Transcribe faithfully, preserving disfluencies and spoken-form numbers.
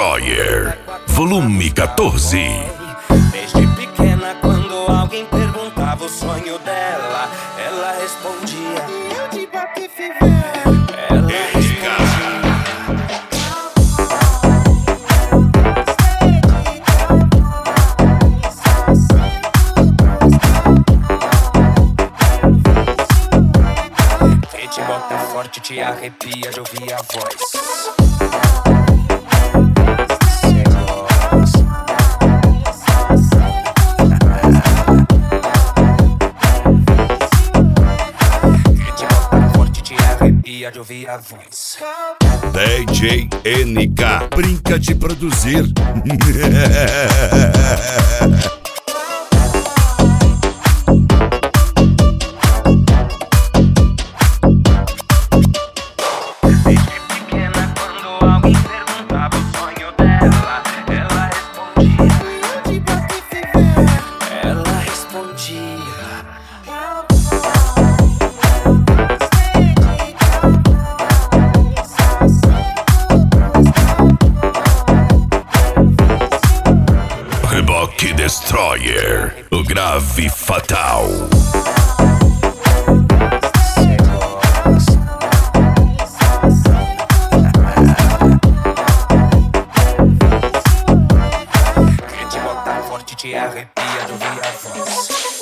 Destroyer, volume quatorze. Desde pequena, quando alguém perguntava o sonho dela, ela respondia: eu de bote fiver. Ela respondia. Quem te bota forte te arrepia de ouvir a voz. De ouvir a voz. D J N K brinca de produzir. Desde pequena, quando alguém perguntava o sonho dela, ela respondia: ela respondia. Reboque Destroyer, o grave fatal. Quem te botar forte te arrepia de ouvir a voz.